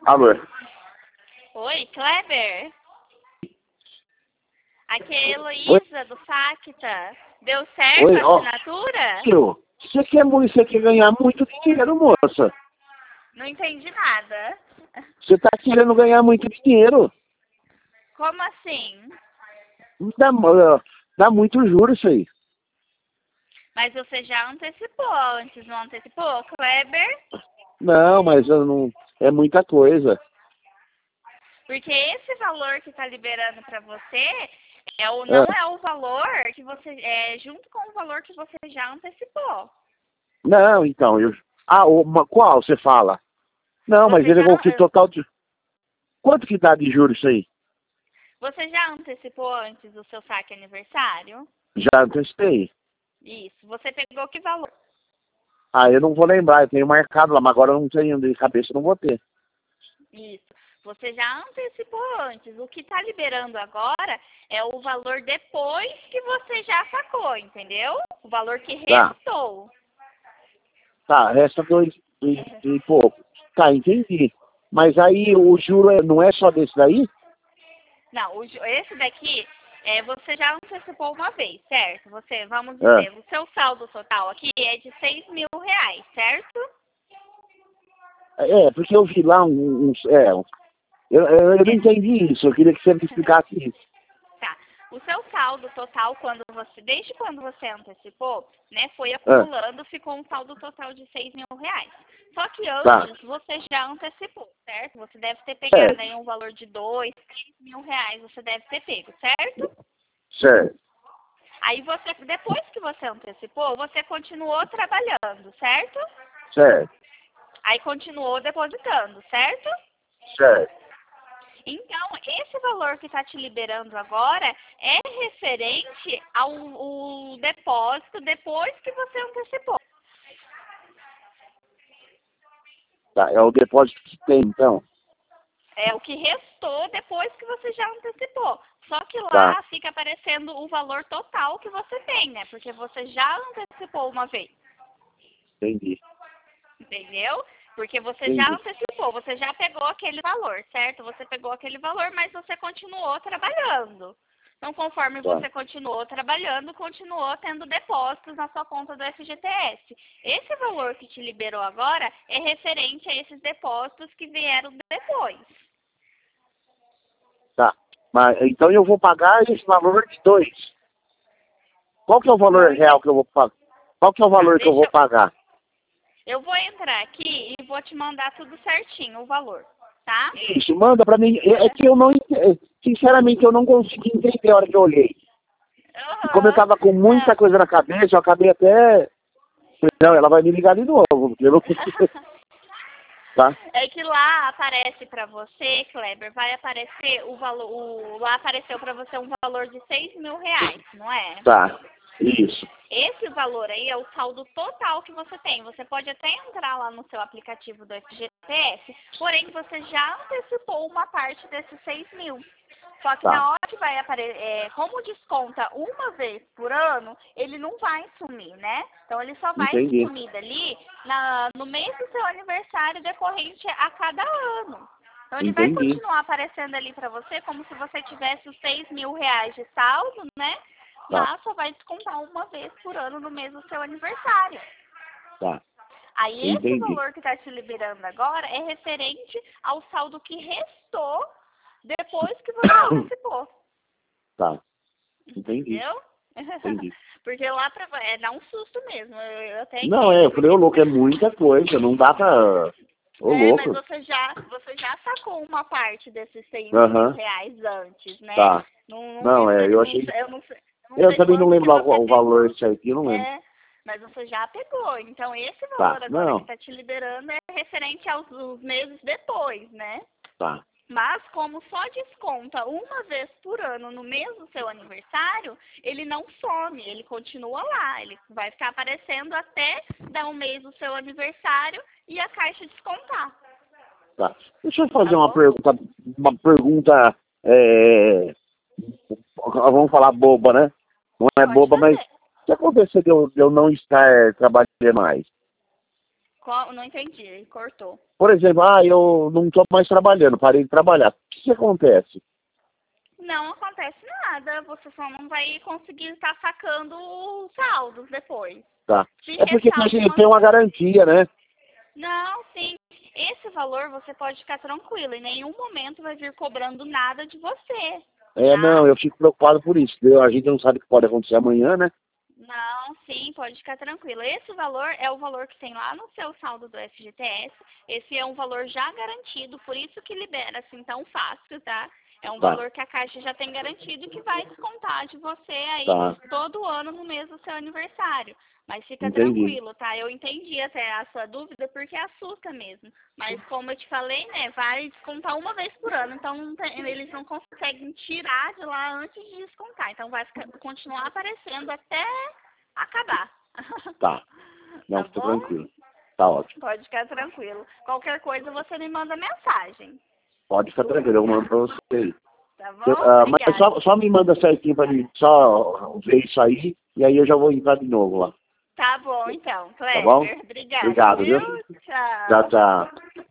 Alô? Oi, Kleber? Aqui é a Oi? Heloísa, do Facta. Deu certo Oi, a ó. assinatura? Filho, você quer ganhar muito dinheiro, moça. Não entendi nada. Você tá querendo ganhar muito dinheiro. Como assim? Dá, dá muito juros isso aí. Mas você já antecipou antes, não antecipou, Kleber? Não, mas eu não, é muita coisa. Porque esse valor que está liberando para você não É. é o valor que você junto com o valor que você já antecipou. Não, então, qual você fala? Não, mas Você ele já é o que total de... Quanto que dá de juros isso aí? você já antecipou antes o seu saque aniversário? Já antecipei. Isso. Você pegou que valor? Ah, eu não vou lembrar, eu tenho marcado lá, mas agora eu não tenho de cabeça, eu não vou ter. Isso. Você já antecipou antes. O que está liberando agora é o valor depois que você já sacou, entendeu? O valor que Tá, restou. tá, resta dois e pouco. Tá, entendi. Mas aí o juro não é só desse daí? Não, esse daqui você já antecipou uma vez, certo? Vamos É, dizer, o seu saldo total aqui é de R$ 6.000, certo? porque eu vi lá eu não entendi isso, eu queria que você me explicasse isso. Tá. O seu saldo total, desde quando você antecipou, né, foi É, acumulando, ficou um saldo total de R$ 6.000. Só que tá, antes você já antecipou, certo? Você deve ter pegado certo, aí um valor de R$ 2.000, R$ 3.000, você deve ter pego, certo? certo, Aí depois que você antecipou, você continuou trabalhando, certo? certo, Aí continuou depositando, certo? certo. Então, esse valor que está te liberando agora é referente ao o depósito depois que você antecipou. Tá, é o depósito que tem, então. É o que restou depois que você já antecipou. Só que Tá, lá fica aparecendo o valor total que você tem, né? Porque você já antecipou uma vez. entendi, Entendeu? Porque você já entendi. antecipou, você já pegou aquele valor, certo? Você pegou aquele valor, mas você continuou trabalhando. Então, conforme Tá, você continuou trabalhando, continuou tendo depósitos na sua conta do FGTS. Esse valor que te liberou agora é referente a esses depósitos que vieram depois. tá. Mas, então eu vou pagar esse valor de dois. Qual que é o Não valor real entendi. que eu vou pagar? Qual que é o Tá, valor que eu vou pagar? eu vou entrar aqui e vou te mandar tudo certinho, o valor, tá? Isso, manda pra mim. É que eu não, sinceramente, eu não consegui entender a hora que eu olhei. E como eu Aham. tava com Não. muita coisa na cabeça, eu acabei até... Não, ela vai me ligar de novo, porque eu não consegui. Tá? É que lá aparece para você, Kleber, vai aparecer o valor, lá apareceu para você um valor de R$ 6.000, não é? Tá. Isso. Esse valor aí é o saldo total que você tem. Você pode até entrar lá no seu aplicativo do FGTS, porém você já antecipou uma parte desses 6.000. Só que Tá. na hora que vai aparecer, como desconta uma vez por ano, ele não vai sumir, né? Então ele só vai Entendi. sumir dali no mês do seu aniversário decorrente a cada ano. Então ele vai Entendi. continuar aparecendo ali para você como se você tivesse os R$ 6.000 de saldo, né? Tá. Mas só vai descontar uma vez por ano no mês do seu aniversário. Tá. Aí esse Entendi. valor que está te liberando agora é referente ao saldo que restou depois que você antecipou. Tá. Entendi. Entendeu? Entendi. Porque lá dá um susto mesmo. Eu até Não, entendo. eu falei, ô louco, é muita coisa, não dá pra... Ô Mas louco. você já sacou uma parte desses R$ 6.000 Aham. antes, né? Tá. Não Não, lembro, eu achei... eu não Eu sei também não quanto que lembro lá você o pegou. valor certinho, eu não lembro. Mas você já pegou. Então esse Tá. valor agora que Não. está te liberando é referente aos os meses depois, né? Tá. Mas como só desconta uma vez por ano no mês do seu aniversário, ele não some, ele continua lá. Ele vai ficar aparecendo até dar um mês do seu aniversário e a caixa descontar. Tá. Deixa eu fazer Tá bom? uma pergunta, vamos falar boba, né? Não é Pode boba, mas fazer. o que aconteceu de eu não estar trabalhando mais? Não entendi, cortou. Por exemplo, eu não estou mais trabalhando, parei de trabalhar. O que acontece? Não acontece nada, você só não vai conseguir estar sacando os saldos depois. Tá. Se É porque a ressalta gente tem uma garantia, né? Não, sim. Esse valor você pode ficar tranquilo. Em nenhum momento vai vir cobrando nada de você. Tá? Não, eu fico preocupado por isso. A gente não sabe o que pode acontecer amanhã, né? Não, sim, pode ficar tranquilo. Esse valor é o valor que tem lá no seu saldo do FGTS. Esse é um valor já garantido, por isso que libera assim tão fácil, tá? É um valor que a Caixa já tem garantido que vai descontar de você aí todo ano no mês do seu aniversário. Mas fica tranquilo, tá? Eu entendi até a sua dúvida porque assusta mesmo. Mas como eu te falei, né, vai descontar uma vez por ano. Então eles não conseguem tirar de lá antes de descontar. Então vai continuar aparecendo até acabar. Tá. Não, tá fica bom? tranquilo. Tá ótimo. Pode ficar tranquilo. Qualquer coisa você me manda mensagem. Pode ficar tranquilo, eu mando pra você aí. Tá bom? Mas só me manda certinho pra mim, só ver isso aí, e aí eu já vou entrar de novo lá. Tá bom, então. Kleber, Tá bom? obrigada. Obrigado, Viu? viu? Tchau. Tchau, tchau.